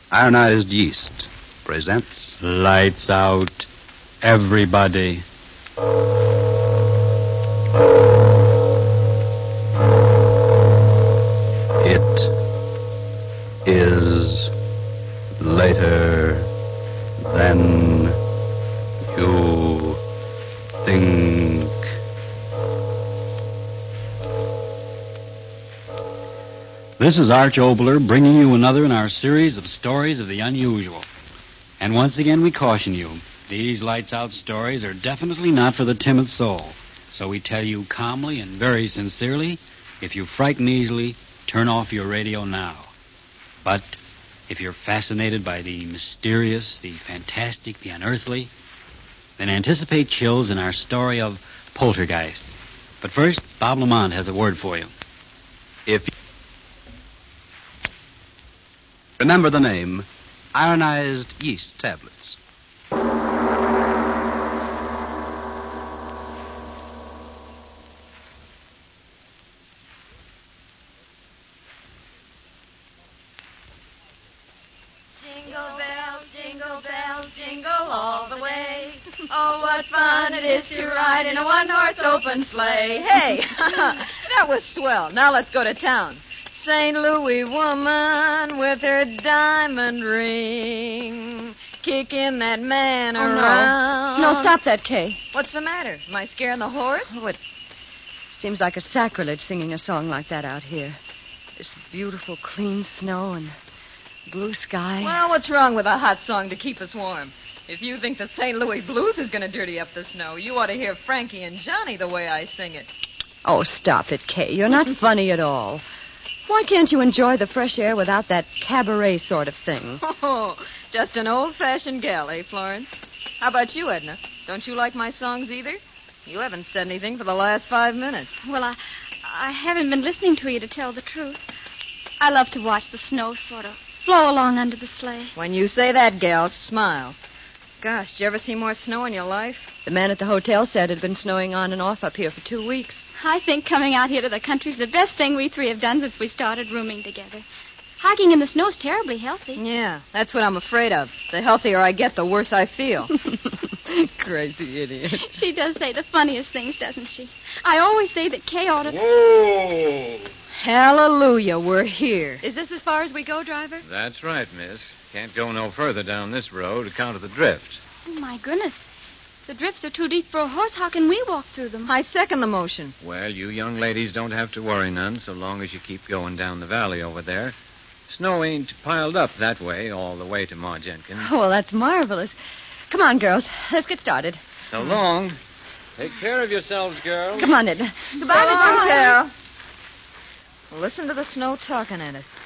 Ironized Yeast presents Lights Out, everybody. It is later than you think. This is Arch Obler bringing you another in our series of stories of the unusual. And once again we caution you, these Lights Out stories are definitely not for the timid soul. So we tell you calmly and very sincerely, if you frighten easily, turn off your radio now. But if you're fascinated by the mysterious, the fantastic, the unearthly, then anticipate chills in our story of Poltergeist. But first, Bob Lamont has a word for you. Remember the name, Ironized Yeast Tablets. Jingle bells, jingle all the way. Oh, what fun it is to ride in a one-horse open sleigh. Hey, that was swell. Now let's go to town. St. Louis woman with her diamond ring, kicking that man around. No, stop that, Kay. What's the matter? Am I scaring the horse? Oh, it seems like a sacrilege singing a song like that out here. This beautiful, clean snow and blue sky. Well, what's wrong with a hot song to keep us warm? If you think the St. Louis blues is going to dirty up the snow, you ought to hear Frankie and Johnny the way I sing it. Oh, stop it, Kay. You're not funny at all. Why can't you enjoy the fresh air without that cabaret sort of thing? Oh, just an old-fashioned gal, eh, Florence? How about you, Edna? Don't you like my songs either? You haven't said anything for the last 5 minutes. Well, I haven't been listening to you, to tell the truth. I love to watch the snow sort of flow along under the sleigh. When you say that, gal, smile. Gosh, did you ever see more snow in your life? The man at the hotel said it had been snowing on and off up here for 2 weeks. I think coming out here to the country's the best thing we three have done since we started rooming together. Hiking in the snow's terribly healthy. Yeah, that's what I'm afraid of. The healthier I get, the worse I feel. Crazy idiot. She does say the funniest things, doesn't she? I always say that Kay ought to... Whoa! Hallelujah, we're here. Is this as far as we go, driver? That's right, miss. Can't go no further down this road account of the drift. Oh, my goodness. The drifts are too deep for a horse. How can we walk through them? I second the motion. Well, you young ladies don't have to worry none so long as you keep going down the valley over there. Snow ain't piled up that way all the way to Ma Jenkins. Oh, well, that's marvelous. Come on, girls. Let's get started. So long. Take care of yourselves, girls. Come on, Edna. Goodbye, Miss Carol. Listen to the snow talking at us.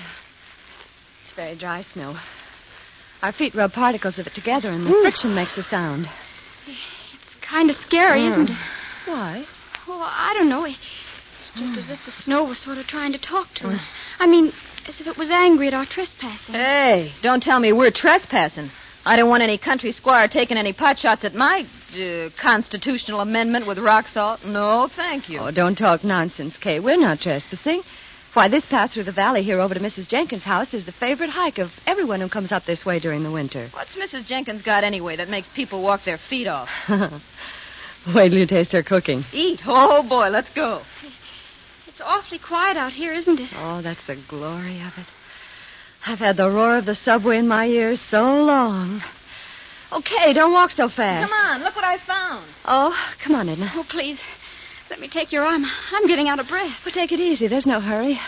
It's very dry snow. Our feet rub particles of it together, and the friction makes the sound. It's kind of scary, isn't it? Why? Oh, I don't know. It's just as if the snow was sort of trying to talk to us. I mean, as if it was angry at our trespassing. Hey, don't tell me we're trespassing. I don't want any country squire taking any pot shots at my constitutional amendment with rock salt. No, thank you. Oh, don't talk nonsense, Kay. We're not trespassing. Why, this path through the valley here over to Mrs. Jenkins' house is the favorite hike of everyone who comes up this way during the winter. What's Mrs. Jenkins got anyway that makes people walk their feet off? Wait till you taste her cooking. Eat? Oh, boy, let's go. It's awfully quiet out here, isn't it? Oh, that's the glory of it. I've had the roar of the subway in my ears so long. Okay, don't walk so fast. Come on, look what I found. Oh, come on, Edna. Oh, please. Let me take your arm. I'm getting out of breath. Well, take it easy. There's no hurry.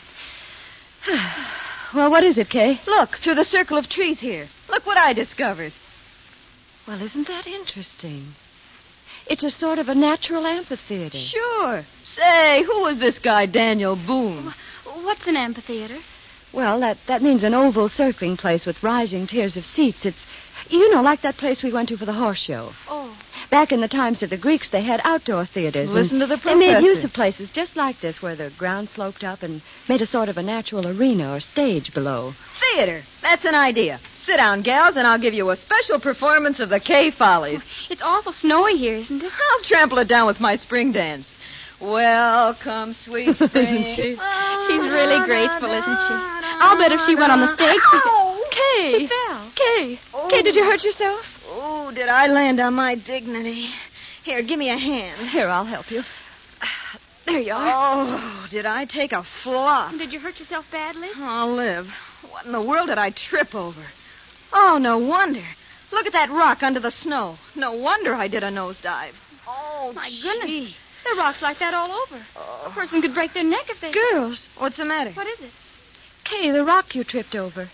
Well, what is it, Kay? Look, through the circle of trees here. Look what I discovered. Well, isn't that interesting? It's a sort of a natural amphitheater. Sure. Say, who was this guy, Daniel Boone? What's an amphitheater? Well, that means an oval circling place with rising tiers of seats. It's, like that place we went to for the horse show. Oh. Back in the times of the Greeks, they had outdoor theaters. Listen to the professor. They made use of places just like this where the ground sloped up and made a sort of a natural arena or stage below. Theater. That's an idea. Sit down, gals, and I'll give you a special performance of the Kay Follies. It's awful snowy here, isn't it? I'll trample it down with my spring dance. Welcome, sweet spring. Isn't she? She's really graceful, isn't she? I'll bet if she went on the stage... Kay. She fell. Kay. Oh. Kay, did you hurt yourself? Oh, did I land on my dignity? Here, give me a hand. Here, I'll help you. There you are. Oh, did I take a flop? Did you hurt yourself badly? I'll live. What in the world did I trip over? Oh, no wonder. Look at that rock under the snow. No wonder I did a nosedive. Oh, My goodness. gee. There are rocks like that all over. A person could break their neck if they... Girls, What's the matter? What is it? Kay, the rock you tripped over.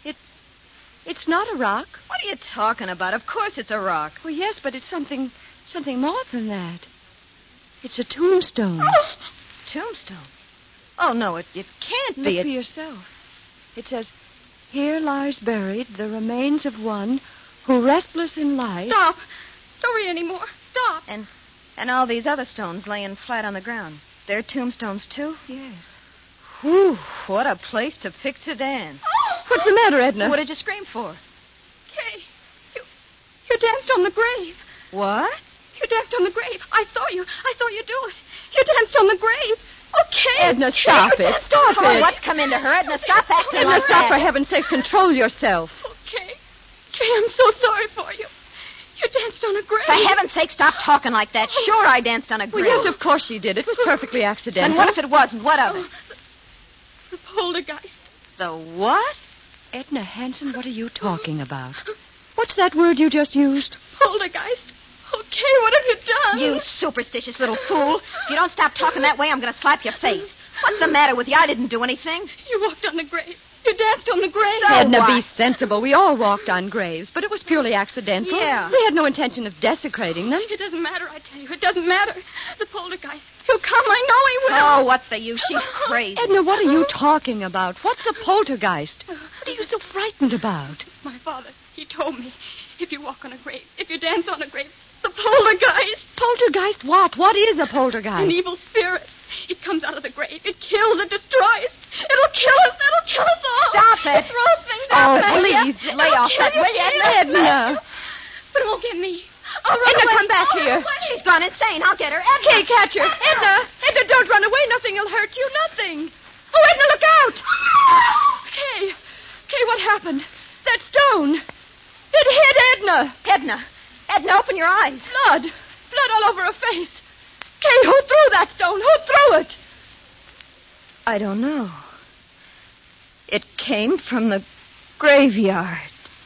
It's not a rock. What are you talking about? Of course it's a rock. Well, yes, but it's something more than that. It's a tombstone. Tombstone. Oh, no, it can't Look be. for yourself. It says, "Here lies buried the remains of one who, restless in life..." Stop. Don't read anymore. Stop. And all these other stones laying flat on the ground. They're tombstones, too? Yes. Whew, what a place to pick to dance. What's the matter, Edna? What did you scream for? Kay, you danced on the grave. What? You danced on the grave. I saw you. I saw you do it. You danced on the grave. Okay. Edna, stop it. Stop Oh, it. what's come into her? Edna, stop acting Edna, like stop, that. for heaven's sake. Control yourself. Okay. Kay, I'm so sorry for you. You danced on a grave. For heaven's sake, stop talking like that. Sure, I danced on a Well, grave. yes, of course she did. It was perfectly accidental. And what if it wasn't? What of it? The poltergeist. The what? Edna Hanson, what are you talking about? What's that word you just used? Poltergeist. Okay, what have you done? You superstitious little fool. If you don't stop talking that way, I'm going to slap your face. What's the matter with you? I didn't do anything. You walked on the grave. You danced on the grave. So Edna, what? be sensible. We all walked on graves, but it was purely accidental. Yeah. We had no intention of desecrating them. It doesn't matter, I tell you. It doesn't matter. The poltergeist. He'll come. I know he will. Oh, what's the use? She's crazy. Edna, what are you talking about? What's a poltergeist? What are you so frightened about? My father, he told me, if you walk on a grave, if you dance on a grave, the poltergeist. Poltergeist what? What is a An poltergeist? evil spirit. It comes out of the grave. It kills. It destroys. It'll kill us. It'll kill us all. Stop it. It throws things Oh, out at you. please, It'll lay off kill that, you, will you, Kay. Edna? But it won't get me. I'll run Edna, away. come back I'll here. run away. She's gone insane. I'll get her. Edna. Kay, catch her. Edna, don't run away. Nothing will hurt you. Nothing. Oh, Edna, look out. Kay, what happened? That stone. It hit Edna. Edna, open your eyes. Blood all over her face. Kay, who threw that stone? Who threw it? I don't know. It came from the graveyard.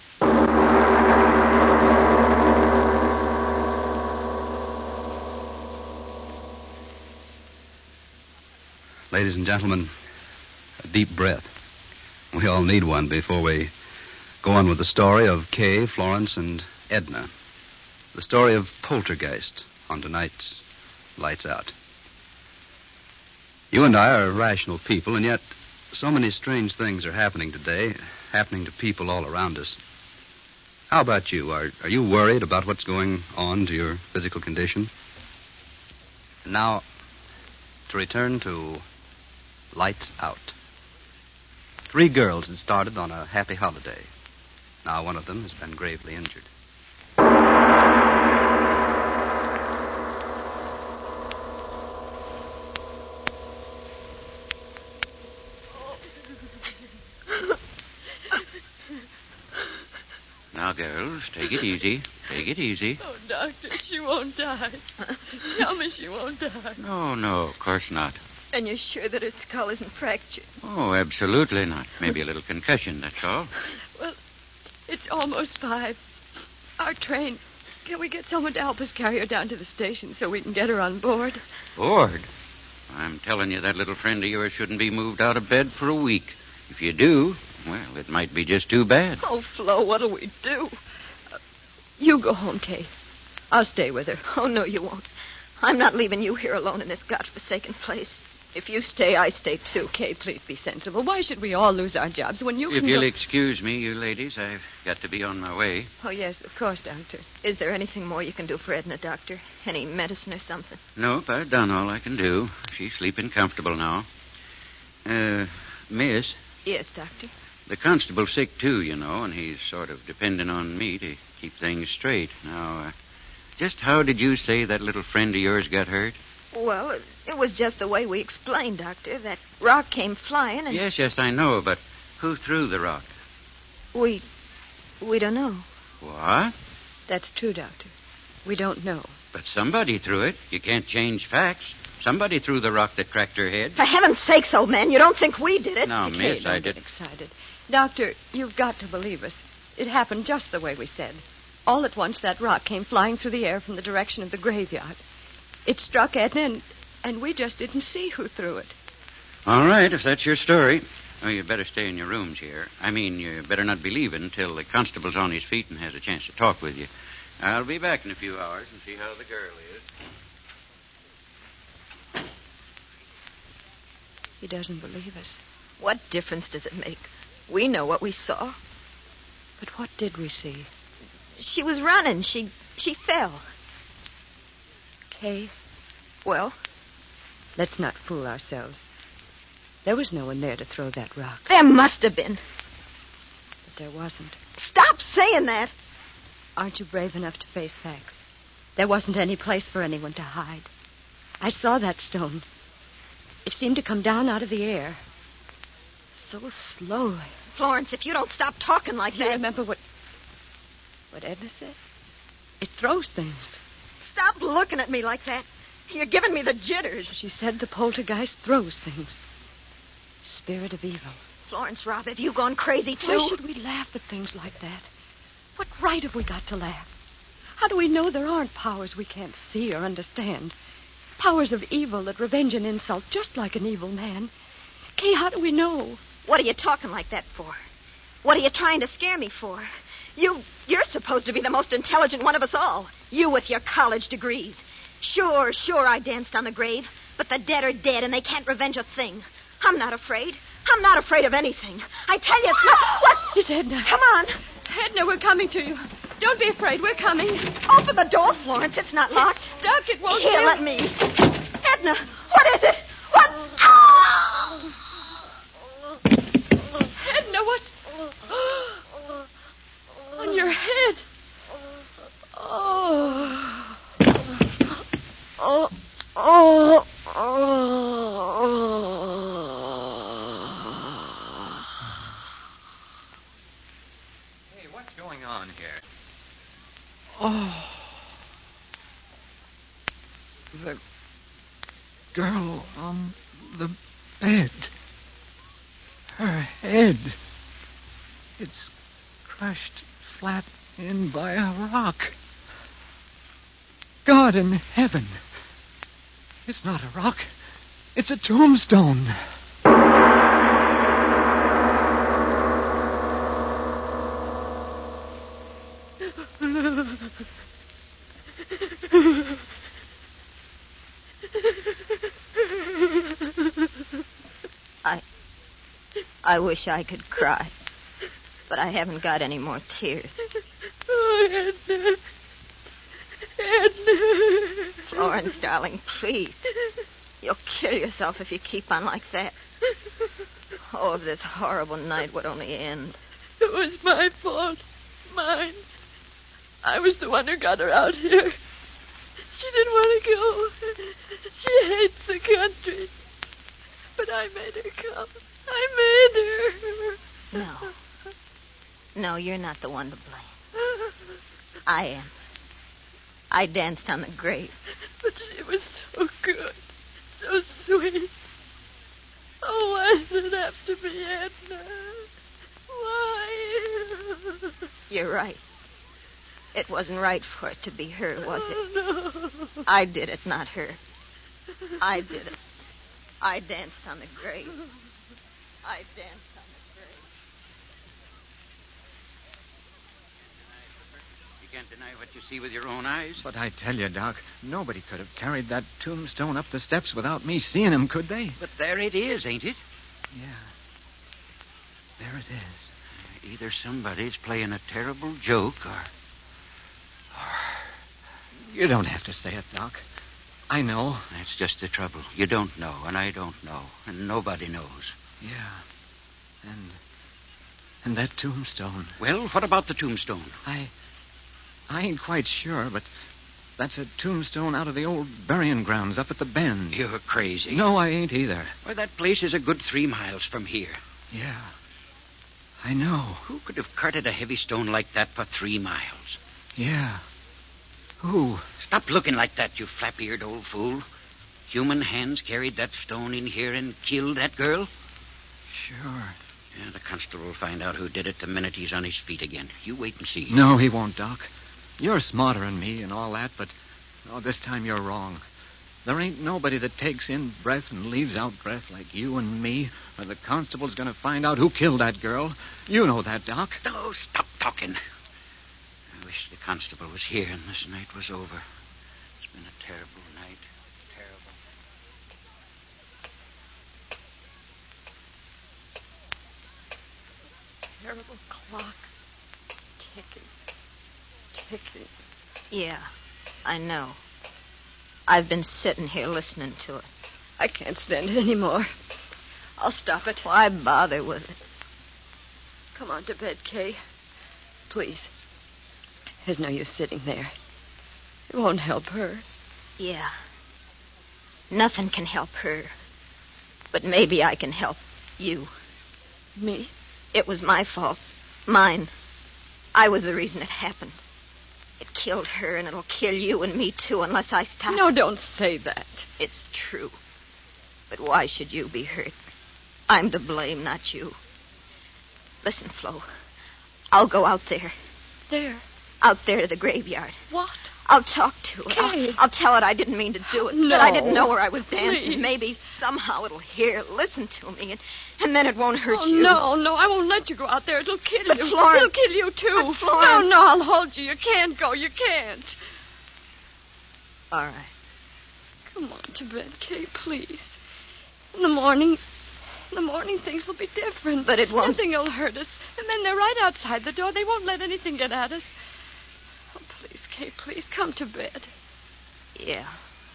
Ladies and gentlemen, a deep breath. We all need one before we go on with the story of Kay, Florence, and Edna. The story of Poltergeist on tonight's Lights Out. You and I are rational people, and yet so many strange things are happening today, happening to people all around us. How about you? Are you worried about what's going on to your physical condition? Now, to return to Lights Out. 3 girls had started on a happy holiday. Now one of them has been gravely injured. Now, girls, take it easy. Take it easy. Oh, Doctor, she won't die. Tell me she won't die. No, of course not. And you're sure that her skull isn't fractured? Oh, absolutely not. Maybe a little concussion, that's all. Well, it's almost 5. Our train. Can we get someone to help us carry her down to the station so we can get her on board? Bored? I'm telling you, that little friend of yours shouldn't be moved out of bed for a week. If you do, well, it might be just too bad. Oh, Flo, what'll we do? You go home, Kay. I'll stay with her. Oh, no, you won't. I'm not leaving you here alone in this godforsaken place. If you stay, I stay too. Kay, please be sensible. Why should we all lose our jobs when you If can you'll go... excuse me, you ladies, I've got to be on my way. Oh, yes, of course, Doctor. Is there anything more you can do for Edna, Doctor? Any medicine or something? Nope, I've done all I can do. She's sleeping comfortable now. Miss, Yes, Doctor. the constable's sick too, you know, and he's sort of depending on me to keep things straight. Now, just how did you say that little friend of yours got hurt? Well, it was just the way we explained, Doctor. That rock came flying and... Yes, I know, but who threw the rock? We don't know. What? That's true, Doctor. We don't know. But somebody threw it. You can't change facts. Somebody threw the rock that cracked her head. For heaven's sakes, old man, you don't think we did it? No, Okay, miss, I don't get did. excited. Doctor, you've got to believe us. It happened just the way we said. All at once, that rock came flying through the air from the direction of the graveyard. It struck Edna, and we just didn't see who threw it. All right, if that's your story. Oh, you better stay in your rooms here. I mean, you better not be leaving until the constable's on his feet and has a chance to talk with you. I'll be back in a few hours and see how the girl is. He doesn't believe us. What difference does it make? We know what we saw. But what did we see? She was running. She fell. Kay, Well, let's not fool ourselves. There was no one there to throw that rock. there must have been. But there wasn't. Stop saying that. Aren't you brave enough to face facts? There wasn't any place for anyone to hide. I saw that stone. It seemed to come down out of the air. So slowly. Florence, if you don't stop talking like You that... remember what Edna said? It throws things. Stop looking at me like that. You're giving me the jitters. She said the poltergeist throws things. Spirit of evil. Florence, Rob, have you gone crazy, too? Why should we laugh at things like that? What right have we got to laugh? How do we know there aren't powers we can't see or understand? Powers of evil that revenge an insult just like an evil man. Kay, how do we know? What are you talking like that for? What are you trying to scare me for? You're supposed to be the most intelligent one of us all. You with your college degrees. Sure, I danced on the grave, but the dead are dead and they can't revenge a thing. I'm not afraid. I'm not afraid of anything. I tell you, it's not... What? It's Edna. Come on. Edna, we're coming to you. Don't be afraid. We're coming. Open the door, Florence. It's not locked. Stuck. It won't Here, do. let me. Edna, what is it? What? Ah! Edna, what? On your head. Oh. Oh. Oh. Hey, what's going on here? Oh. The girl on the bed. Her head. It's crushed flat in by a rock. God in heaven. It's not a rock. It's a tombstone. I wish I could cry, but I haven't got any more tears. Oh, Edna. Edna. Florence, darling, please. You'll kill yourself if you keep on like that. Oh, if this horrible night would only end. It was my fault. Mine. I was the one who got her out here. She didn't want to go. She hates the country. But I made her come. I made her. No, you're not the one to blame. I am. I danced on the grave. But she was so good. So sweet. Oh, why did it have to be Edna? Why? You're right. It wasn't right for it to be her, was it? No. I did it, not her. I did it. I danced on the grave. I danced on the grave. You can't deny what you see with your own eyes. But I tell you, Doc, nobody could have carried that tombstone up the steps without me seeing him, could they? But there it is, ain't it? Yeah. There it is. Either somebody's playing a terrible joke or... You don't have to say it, Doc. I know. That's just the trouble. You don't know, and I don't know, and nobody knows. Yeah. And that tombstone. Well, what about the tombstone? I ain't quite sure, but that's a tombstone out of the old burying grounds up at the bend. You're crazy. No, I ain't either. Well, that place is a good 3 miles from here. Yeah. I know. Who could have carted a heavy stone like that for 3 miles? Yeah. Who? Stop looking like that, you flap-eared old fool. Human hands carried that stone in here and killed that girl? Sure. Yeah, the constable will find out who did it the minute he's on his feet again. You wait and see. No, he won't, Doc. You're smarter than me and all that, but this time you're wrong. There ain't nobody that takes in breath and leaves out breath like you and me, or the constable's going to find out who killed that girl. You know that, Doc. No, stop talking. I wish the constable was here and this night was over. It's been a terrible night. Terrible. Terrible clock. Ticking. Ticking. Yeah, I know. I've been sitting here listening to it. I can't stand it anymore. I'll stop it. Why bother with it? Come on to bed, Kay. Please. There's no use sitting there. It won't help her. Yeah. Nothing can help her. But maybe I can help you. Me? It was my fault. Mine. I was the reason it happened. It killed her, and it'll kill you and me, too, unless I stop. No, don't say that. It's true. But why should you be hurt? I'm to blame, not you. Listen, Flo. I'll go out there. There? Out there to the graveyard. What? I'll talk to it. Kay. I'll tell it I didn't mean to do it. No. That I didn't know where I was dancing. Please. Maybe somehow it'll hear, listen to me, and then it won't hurt Oh, you. no, I won't let you go out there. It'll kill But you. Florence- It'll kill you, too. But Florence- No, I'll hold you. You can't go. You can't. All right. Come on to bed, Kay, please. In the morning things will be different. But it won't. Nothing will hurt us. The men, they're right outside the door. They won't let anything get at us. Oh, please, Kay, please, come to bed. Yeah.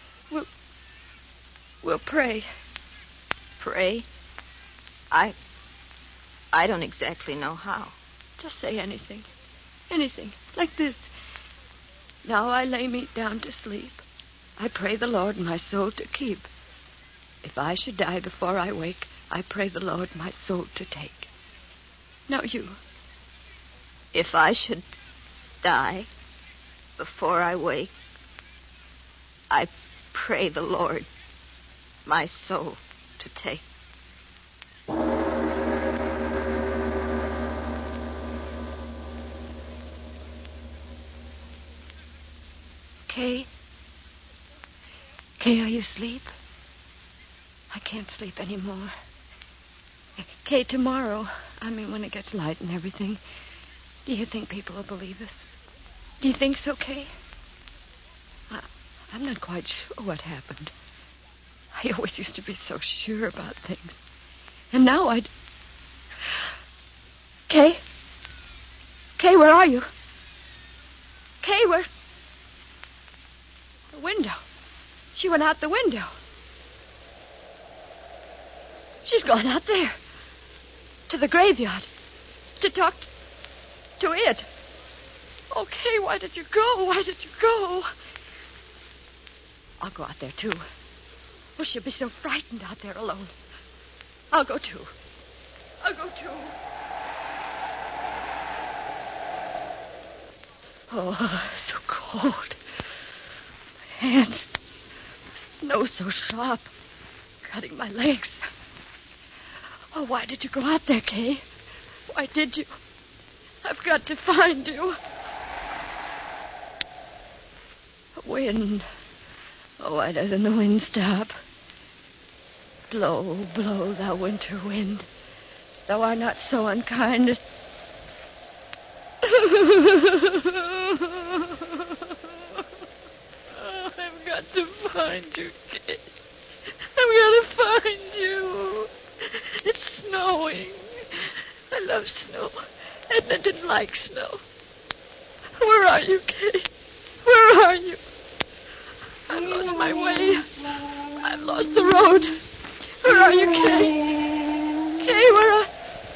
We'll pray. Pray? I don't exactly know how. Just say anything. Anything. Like this. Now I lay me down to sleep. I pray the Lord my soul to keep. If I should die before I wake, I pray the Lord my soul to take. Now you. If I should die before I wake, I pray the Lord my soul to take. Kay? Kay, are you asleep? I can't sleep anymore. Kay, tomorrow, when it gets light and everything, do you think people will believe us? Do you think so, Kay? I'm not quite sure what happened. I always used to be so sure about things. And now Kay? Kay, where are you? Kay, where... The window. She went out the window. She's gone out there. To the graveyard. To talk to it. Oh, Kay, why did you go? Why did you go? I'll go out there, too. Oh, she'll be so frightened out there alone. I'll go, too. Oh, so cold. My hands. The snow so sharp. Cutting my legs. Oh, why did you go out there, Kay? Why did you? I've got to find you. Wind. Oh, why doesn't the wind stop? Blow, blow, thou winter wind. Thou art not so unkind as... I've got to find you, Kay. I've got to find you. It's snowing. I love snow. Edna didn't like snow. Where are you, Kay? Where are you? I've lost my way. I've lost the road. Where are you, Kay? Kay, where are...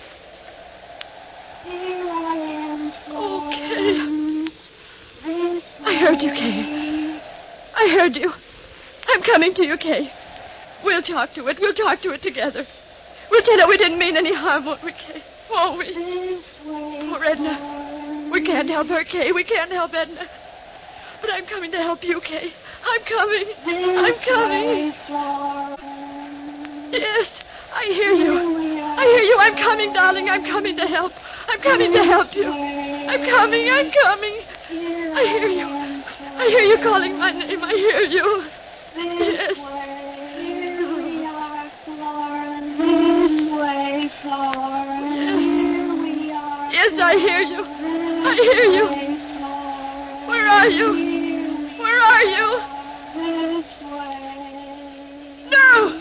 Oh, Kay. I heard you, Kay. I heard you. I'm coming to you, Kay. We'll talk to it. We'll talk to it together. We'll tell it we didn't mean any harm, won't we, Kay? Won't we? Oh, Edna, we can't help her, Kay. We can't help Edna. But I'm coming to help you, Kay. I'm coming. I'm coming. Yes, I hear you. I hear you. I'm coming, darling. I'm coming to help. I'm coming to help you. I'm coming. I'm coming. I hear you. I hear you calling my name. I hear you. Yes. Yes, I hear you. I hear you. Where are you? Where are you? No!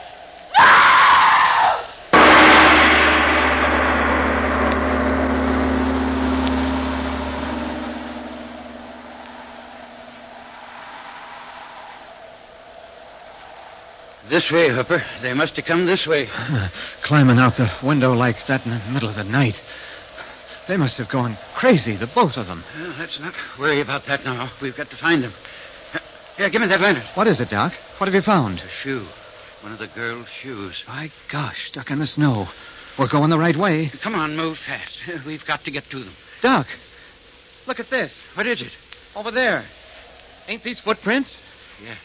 This way, Hooper. They must have come this way. Climbing out the window like that in the middle of the night. They must have gone crazy, the both of them. Well, let's not worry about that now. We've got to find them. Here, give me that lantern. What is it, Doc? What have you found? A shoe. One of the girl's shoes. My gosh, stuck in the snow. We're going the right way. Come on, move fast. We've got to get to them. Doc, look at this. What is it? Over there. Ain't these footprints? Yes.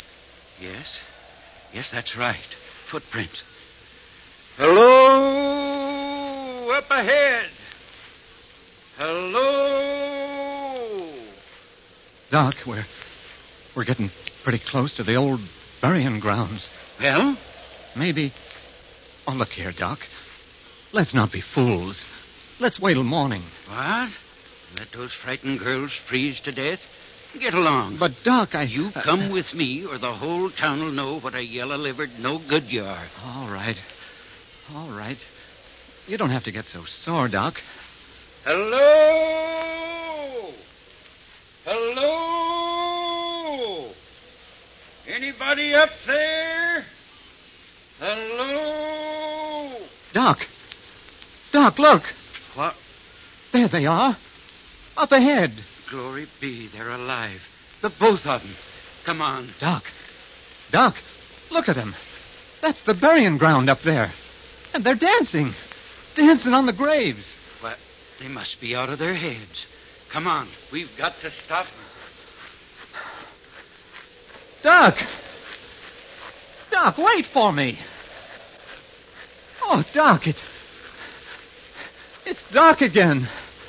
Yes, that's right. Footprints. Hello, up ahead. Hello. Doc, we're getting pretty close to the old burying grounds. Well? Maybe. Oh, look here, Doc. Let's not be fools. Let's wait till morning. What? Let those frightened girls freeze to death? Get along. But, Doc, You come with me, or the whole town will know what a yellow-livered no good you are. All right. You don't have to get so sore, Doc. Hello? Hello? Anybody up there? Hello? Doc, look. What? There they are. Up ahead. Glory be, they're alive. The both of them. Come on. Doc, look at them. That's the burying ground up there. And they're dancing. Dancing on the graves. What? They must be out of their heads. Come on. We've got to stop them. Doc, wait for me. Oh, Doc, it's dark again.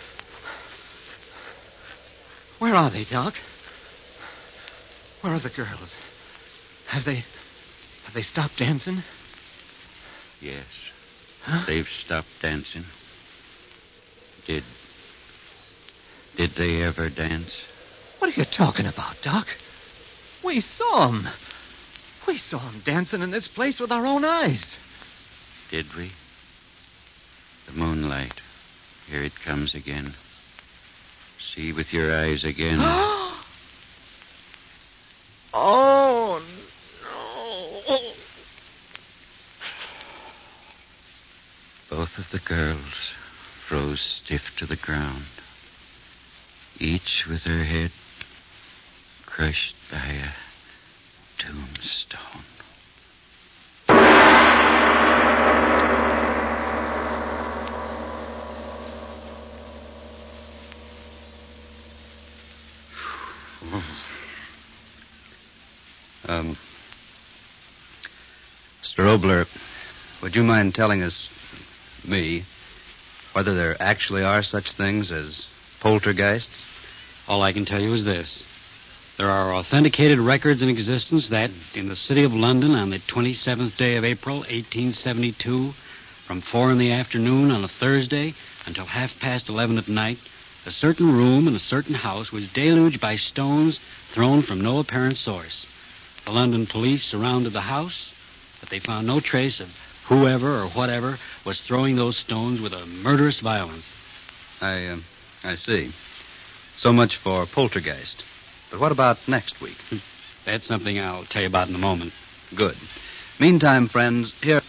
Where are they, Doc? Where are the girls? Have they stopped dancing? Yes. Huh? They've stopped dancing. Did they ever dance? What are you talking about, Doc? We saw them. We saw them dancing in this place with our own eyes. Did we? The moonlight. Here it comes again. See with your eyes again. Oh, no. Both of the girls froze stiff to the ground, each with her head crushed by a tombstone. Mr. Obler, would you mind telling me, whether there actually are such things as poltergeists? All I can tell you is this. There are authenticated records in existence that, in the city of London on the 27th day of April, 1872, from 4 in the afternoon on a Thursday until 11:30 at night, a certain room in a certain house was deluged by stones thrown from no apparent source. The London police surrounded the house, but they found no trace of whoever or whatever was throwing those stones with a murderous violence. I see. So much for poltergeist. But what about next week? That's something I'll tell you about in a moment. Good. Meantime, friends, here...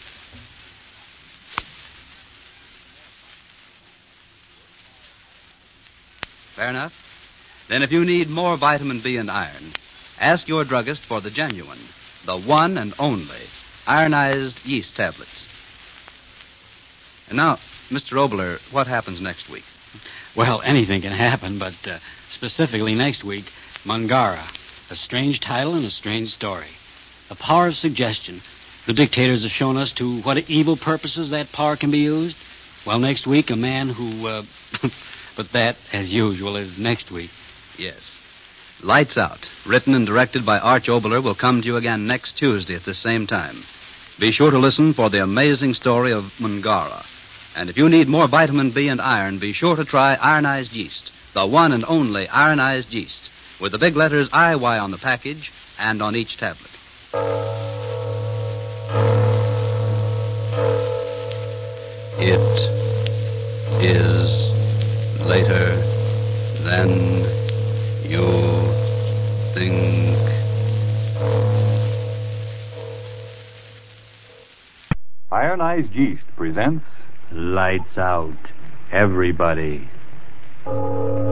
Fair enough. Then if you need more vitamin B and iron, ask your druggist for the genuine, the one and only ironized yeast tablets. And now, Mr. Obler, what happens next week? Well, anything can happen, but specifically next week, Mungara. A strange title and a strange story. The power of suggestion. The dictators have shown us to what evil purposes that power can be used. Well, next week, a man who... but that, as usual, is next week. Yes. Lights Out, written and directed by Arch Obler, will come to you again next Tuesday at the same time. Be sure to listen for the amazing story of Mungara. And if you need more vitamin B and iron, be sure to try ironized yeast, the one and only ironized yeast, with the big letters IY on the package and on each tablet. It is later than you think. Ironized Yeast presents Lights Out, everybody.